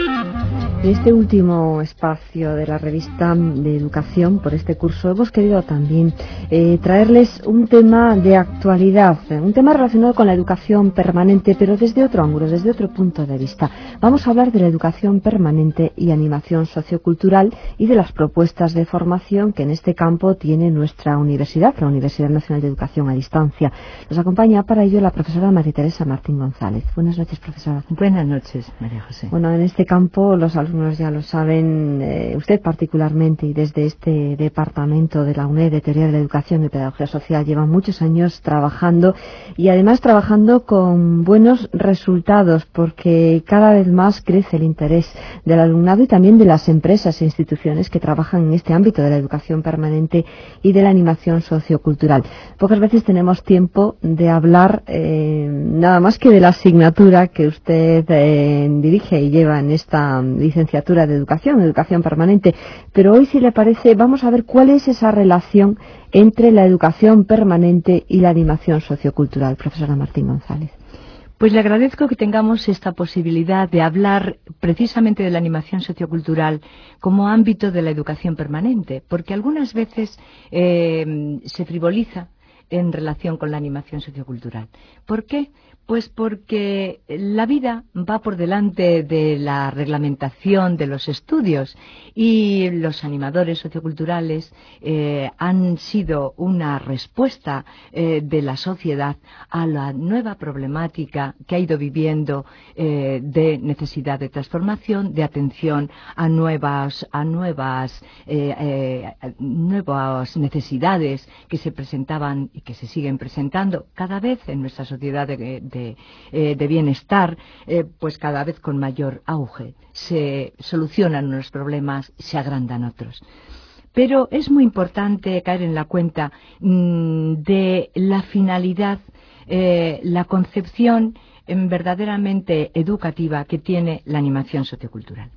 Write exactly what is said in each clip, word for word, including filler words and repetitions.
En este último espacio de la revista de educación, por este curso, hemos querido también eh, traerles un tema de actualidad, un tema relacionado con la educación permanente, pero desde otro ángulo, desde otro punto de vista. Vamos a hablar de la educación permanente y animación sociocultural y de las propuestas de formación que en este campo tiene nuestra universidad, la Universidad Nacional de Educación a Distancia. Nos acompaña para ello la profesora María Teresa Martín González. Buenas noches, profesora. Buenas noches, María José. Bueno, en este campo los alumnos ya lo saben, eh, usted particularmente y desde este departamento de la UNED de Teoría de la Educación y Pedagogía Social lleva muchos años trabajando y además trabajando con buenos resultados porque cada vez más crece el interés del alumnado y también de las empresas e instituciones que trabajan en este ámbito de la educación permanente y de la animación sociocultural. Pocas veces tenemos tiempo de hablar eh, nada más que de la asignatura que usted eh, dirige y lleva en esta licenciatura de educación, educación permanente, pero hoy, si le parece, vamos a ver cuál es esa relación entre la educación permanente y la animación sociocultural. Profesora Martín González. Pues le agradezco que tengamos esta posibilidad de hablar precisamente de la animación sociocultural como ámbito de la educación permanente, porque algunas veces eh, se frivoliza en relación con la animación sociocultural. ¿Por qué? Pues porque la vida va por delante de la reglamentación de los estudios y los animadores socioculturales eh, han sido una respuesta eh, de la sociedad a la nueva problemática que ha ido viviendo eh, de necesidad de transformación, de atención a nuevas, a nuevas, eh, eh, nuevas necesidades que se presentaban y que se siguen presentando cada vez en nuestra sociedad de, de De, eh, de bienestar, eh, pues cada vez con mayor auge. Se solucionan unos problemas, se agrandan otros. Pero es muy importante caer en la cuenta mmm, de la finalidad, eh, la concepción eh, verdaderamente educativa que tiene la animación sociocultural.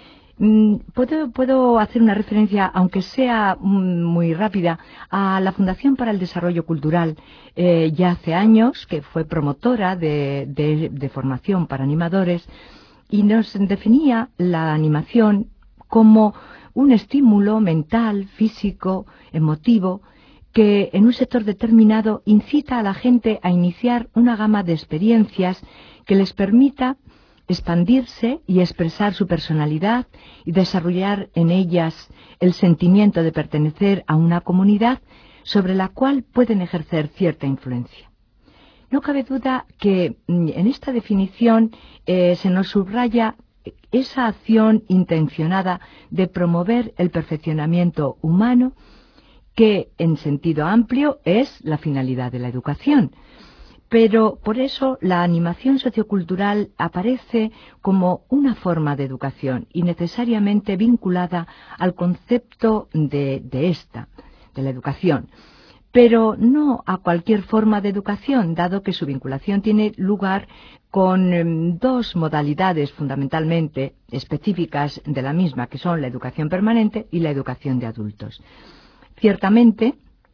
Puedo, puedo hacer una referencia, aunque sea muy rápida, a la Fundación para el Desarrollo Cultural, eh, ya hace años, que fue promotora de, de, de formación para animadores, y nos definía la animación como un estímulo mental, físico, emotivo, que en un sector determinado incita a la gente a iniciar una gama de experiencias que les permita expandirse y expresar su personalidad y desarrollar en ellas el sentimiento de pertenecer a una comunidad sobre la cual pueden ejercer cierta influencia. No cabe duda que en esta definición eh, se nos subraya esa acción intencionada de promover el perfeccionamiento humano que, en sentido amplio, es la finalidad de la educación. Pero por eso la animación sociocultural aparece como una forma de educación y necesariamente vinculada al concepto de, de esta, de la educación. Pero no a cualquier forma de educación, dado que su vinculación tiene lugar con eh, dos modalidades fundamentalmente específicas de la misma, que son la educación permanente y la educación de adultos. Ciertamente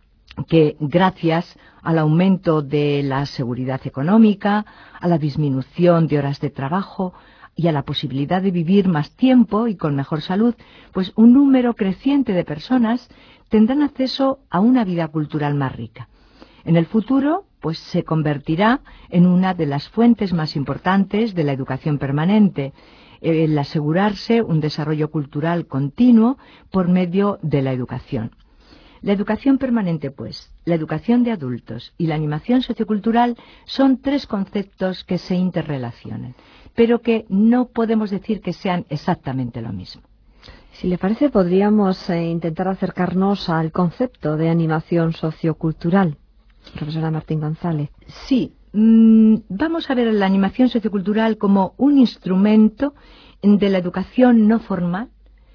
que gracias al aumento de la seguridad económica, a la disminución de horas de trabajo y a la posibilidad de vivir más tiempo y con mejor salud, pues un número creciente de personas tendrán acceso a una vida cultural más rica. En el futuro, pues se convertirá en una de las fuentes más importantes de la educación permanente, el asegurarse un desarrollo cultural continuo por medio de la educación. La educación permanente, pues, la educación de adultos y la animación sociocultural son tres conceptos que se interrelacionan, pero que no podemos decir que sean exactamente lo mismo. Si le parece, podríamos eh, intentar acercarnos al concepto de animación sociocultural. Profesora Martín González. Sí, mmm, vamos a ver la animación sociocultural como un instrumento de la educación no formal,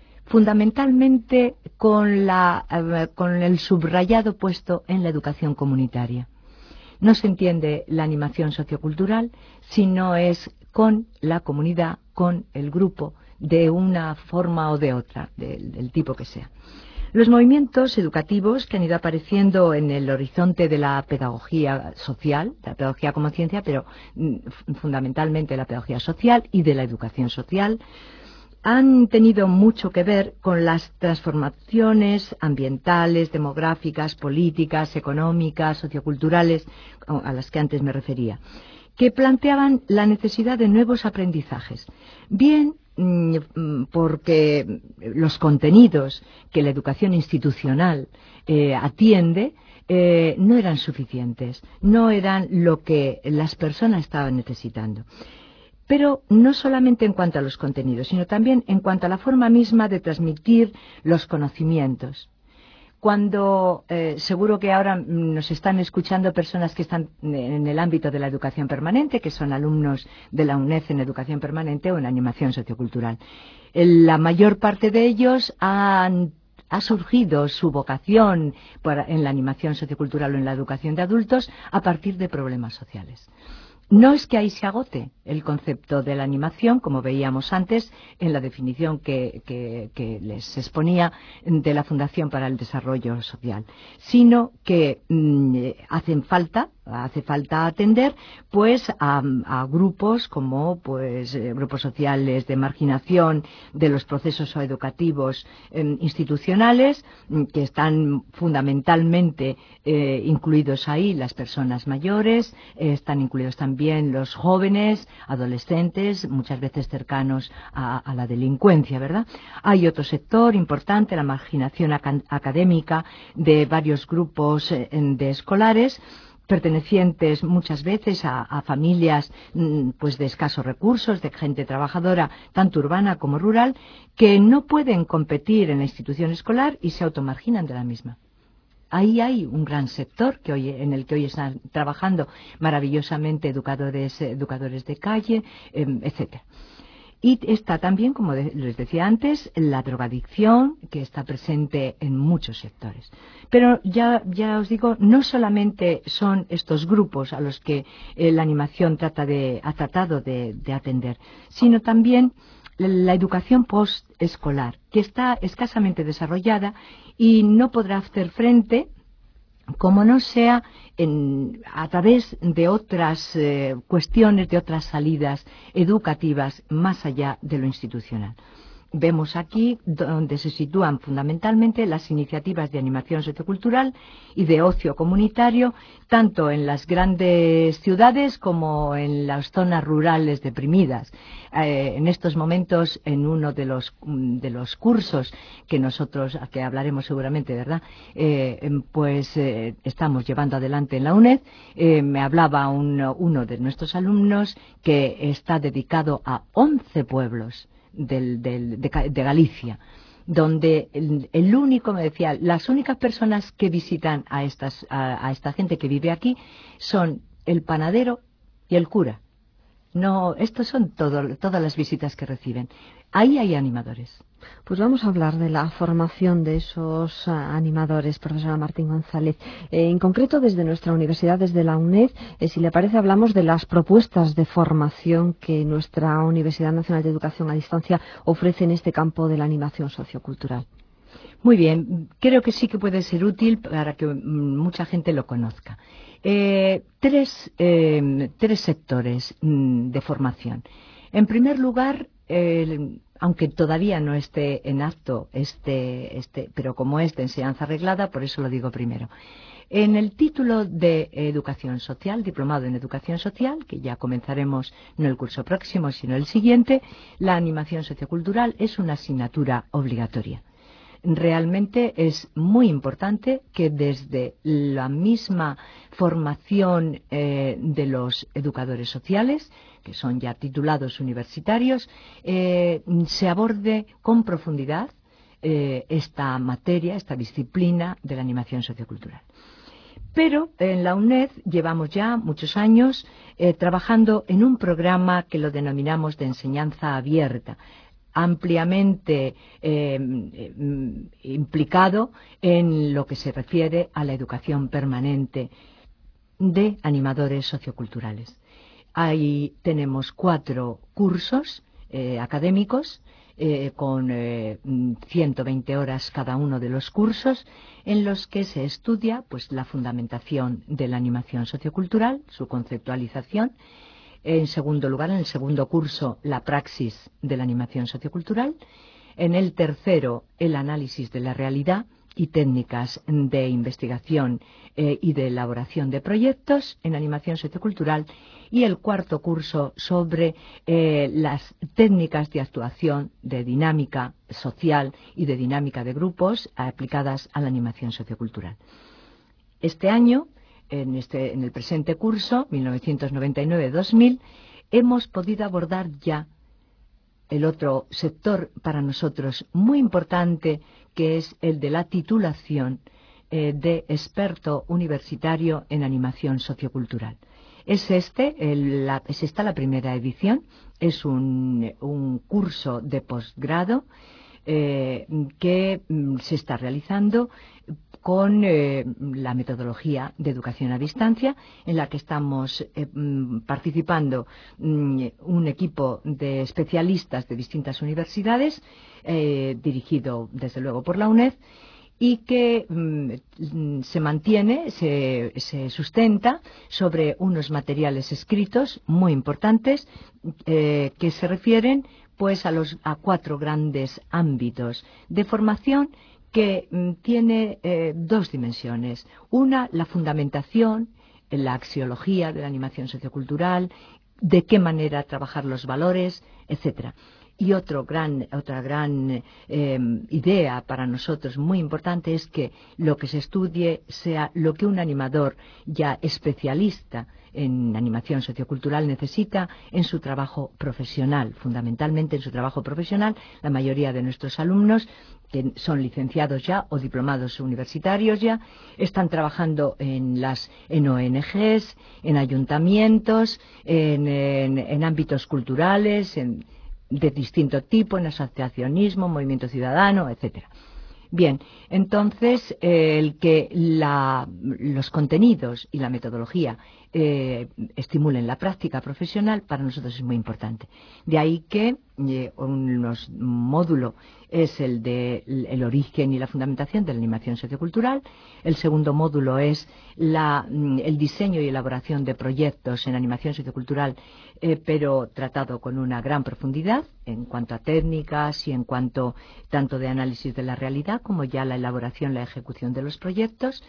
fundamentalmente con, la, eh, con el subrayado puesto en la educación comunitaria. No se entiende la animación sociocultural si no es con la comunidad, con el grupo, de una forma o de otra, de, del tipo que sea. Los movimientos educativos que han ido apareciendo en el horizonte de la pedagogía social, la pedagogía como ciencia, pero mm, fundamentalmente la pedagogía social y de la educación social, han tenido mucho que ver con las transformaciones ambientales, demográficas, políticas, económicas, socioculturales, a las que antes me refería, que planteaban la necesidad de nuevos aprendizajes. Bien, porque los contenidos que la educación institucional eh, atiende eh, no eran suficientes, no eran lo que las personas estaban necesitando. Pero no solamente en cuanto a los contenidos, sino también en cuanto a la forma misma de transmitir los conocimientos. Cuando, eh, seguro que ahora nos están escuchando personas que están en el ámbito de la educación permanente, que son alumnos de la UNED en educación permanente o en animación sociocultural. La mayor parte de ellos han, ha surgido su vocación para, en la animación sociocultural o en la educación de adultos a partir de problemas sociales. No es que ahí se agote el concepto de la animación, como veíamos antes en la definición que, que, que les exponía de la Fundación para el Desarrollo Social, sino que mmm, hacen falta, hace falta atender pues a, a grupos como pues eh, grupos sociales de marginación de los procesos educativos eh, institucionales, que están fundamentalmente eh, incluidos ahí las personas mayores, eh, están incluidos también los jóvenes, adolescentes, muchas veces cercanos a, a la delincuencia, ¿verdad? Hay otro sector importante, la marginación ac académica de varios grupos eh, de escolares, pertenecientes muchas veces a, a familias pues de escasos recursos, de gente trabajadora, tanto urbana como rural, que no pueden competir en la institución escolar y se automarginan de la misma. Ahí hay un gran sector que hoy, en el que hoy están trabajando maravillosamente educadores, educadores de calle, eh, etcétera. Y está también, como de, les decía antes, la drogadicción, que está presente en muchos sectores. Pero ya, ya os digo, no solamente son estos grupos a los que eh, la animación trata de, ha tratado de, de atender, sino también la educación postescolar, que está escasamente desarrollada y no podrá hacer frente como no sea en, a través de otras eh, cuestiones, de otras salidas educativas más allá de lo institucional. Vemos aquí donde se sitúan fundamentalmente las iniciativas de animación sociocultural y de ocio comunitario, tanto en las grandes ciudades como en las zonas rurales deprimidas. Eh, en estos momentos, en uno de los, de los cursos que nosotros, a que hablaremos seguramente, ¿verdad?, eh, pues eh, estamos llevando adelante en la UNED, eh, me hablaba un, uno de nuestros alumnos que está dedicado a once pueblos Del, del, de, de Galicia, donde el, el único, me decía, las únicas personas que visitan a, estas, a, a esta gente que vive aquí son el panadero y el cura. No, estos son todo, todas las visitas que reciben. Ahí hay animadores. Pues vamos a hablar de la formación de esos uh, animadores, profesora Martín González. Eh, en concreto, desde nuestra universidad, desde la UNED, eh, si le parece, hablamos de las propuestas de formación que nuestra Universidad Nacional de Educación a Distancia ofrece en este campo de la animación sociocultural. Muy bien, creo que sí que puede ser útil para que mm, mucha gente lo conozca. Eh, tres, eh, tres sectores mm, de formación. En primer lugar, eh, aunque todavía no esté en acto, este, este, pero como es de enseñanza reglada, por eso lo digo primero. En el título de Educación Social, diplomado en Educación Social, que ya comenzaremos no el curso próximo, sino el siguiente, la animación sociocultural es una asignatura obligatoria. Realmente es muy importante que desde la misma formación eh, de los educadores sociales, que son ya titulados universitarios, eh, se aborde con profundidad eh, esta materia, esta disciplina de la animación sociocultural. Pero en la UNED llevamos ya muchos años eh, trabajando en un programa que lo denominamos de enseñanza abierta, ampliamente eh, implicado en lo que se refiere a la educación permanente de animadores socioculturales. Ahí tenemos cuatro cursos eh, académicos eh, con eh, ciento veinte horas cada uno de los cursos, en los que se estudia pues la fundamentación de la animación sociocultural, su conceptualización, En segundo lugar, en el segundo curso, la praxis de la animación sociocultural. En el tercero, el análisis de la realidad y técnicas de investigación eh, y de elaboración de proyectos en animación sociocultural. Y el cuarto curso sobre eh, las técnicas de actuación de dinámica social y de dinámica de grupos aplicadas a la animación sociocultural. Este año, en, este, en el presente curso, mil novecientos noventa y nueve dos mil, hemos podido abordar ya el otro sector para nosotros muy importante, que es el de la titulación eh, de experto universitario en animación sociocultural. Es, este, el, la, es esta la primera edición, es un, un curso de posgrado eh, que mm, se está realizando con eh, la metodología de educación a distancia, en la que estamos eh, participando mm, un equipo de especialistas de distintas universidades, eh, dirigido desde luego por la UNED, y que mm, se mantiene, se, se sustenta sobre unos materiales escritos muy importantes eh, que se refieren pues a los a cuatro grandes ámbitos de formación que mm, tiene eh, dos dimensiones. Una, la fundamentación, la axiología de la animación sociocultural, de qué manera trabajar los valores, etcétera. Y otro gran, otra gran eh, idea para nosotros muy importante es que lo que se estudie sea lo que un animador ya especialista en animación sociocultural necesita en su trabajo profesional, fundamentalmente en su trabajo profesional. La mayoría de nuestros alumnos, que son licenciados ya o diplomados universitarios ya, están trabajando en las en O N Ges, en ayuntamientos, en, en, en ámbitos culturales, en, de distinto tipo, en asociacionismo, movimiento ciudadano, etcétera. Bien, entonces eh, el que la, los contenidos y la metodología eh, estimulen la práctica profesional para nosotros es muy importante. De ahí que eh, un módulo es el de el origen y la fundamentación de la animación sociocultural. El segundo módulo es la, el diseño y elaboración de proyectos en animación sociocultural, eh, pero tratado con una gran profundidad en cuanto a técnicas y en cuanto tanto de análisis de la realidad como ya la elaboración, la ejecución de los proyectos.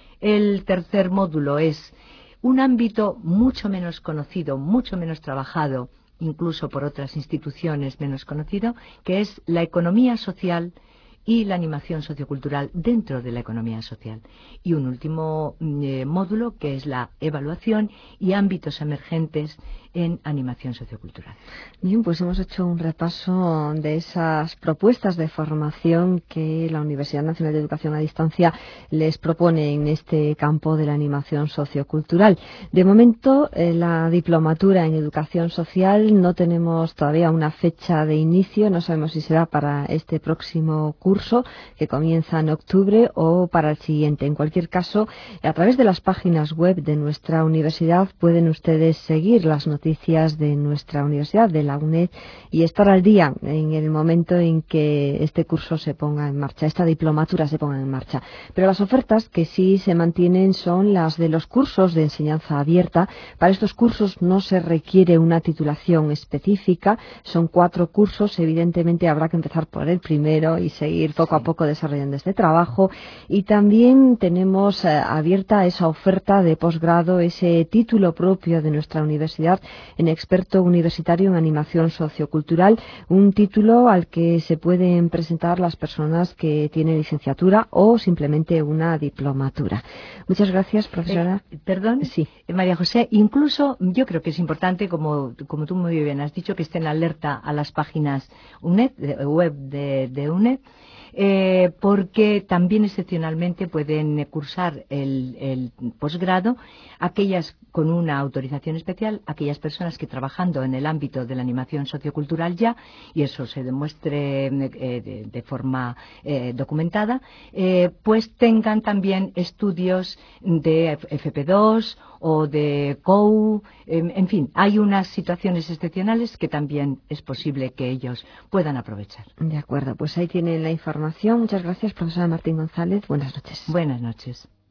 El tercer módulo es un ámbito mucho menos conocido, mucho menos trabajado, incluso por otras instituciones menos conocido, que es la economía social y la animación sociocultural dentro de la economía social. Y un último eh, módulo que es la evaluación y ámbitos emergentes en animación sociocultural. Bien, pues hemos hecho un repaso de esas propuestas de formación que la Universidad Nacional de Educación a Distancia les propone en este campo de la animación sociocultural. De momento, eh, la diplomatura en educación social no tenemos todavía una fecha de inicio, no sabemos si será para este próximo curso que comienza en octubre o para el siguiente. En cualquier caso, a través de las páginas web de nuestra universidad pueden ustedes seguir las noticias noticias de nuestra universidad, de la UNED, y estar al día en el momento en que este curso se ponga en marcha, esta diplomatura se ponga en marcha. Pero las ofertas que sí se mantienen son las de los cursos de enseñanza abierta. Para estos cursos no se requiere una titulación específica, son cuatro cursos, evidentemente habrá que empezar por el primero y seguir poco sí. a poco desarrollando este trabajo. Y también tenemos eh, abierta esa oferta de posgrado, ese título propio de nuestra universidad en experto universitario en animación sociocultural, un título al que se pueden presentar las personas que tienen licenciatura o simplemente una diplomatura. Muchas gracias, profesora. Eh, perdón, sí. Eh, María José, incluso yo creo que es importante, como, como tú muy bien has dicho, que estén alerta a las páginas UNED, de, web de, de UNED, Eh, porque también excepcionalmente pueden cursar el, el posgrado aquellas con una autorización especial, aquellas personas que trabajando en el ámbito de la animación sociocultural ya, y eso se demuestre eh, de, de forma eh, documentada, eh, pues tengan también estudios de F P dos o de C O U, en, en fin, hay unas situaciones excepcionales que también es posible que ellos puedan aprovechar. De acuerdo, pues ahí tienen la información. Muchas gracias, profesora Martín González. Buenas noches. Buenas noches.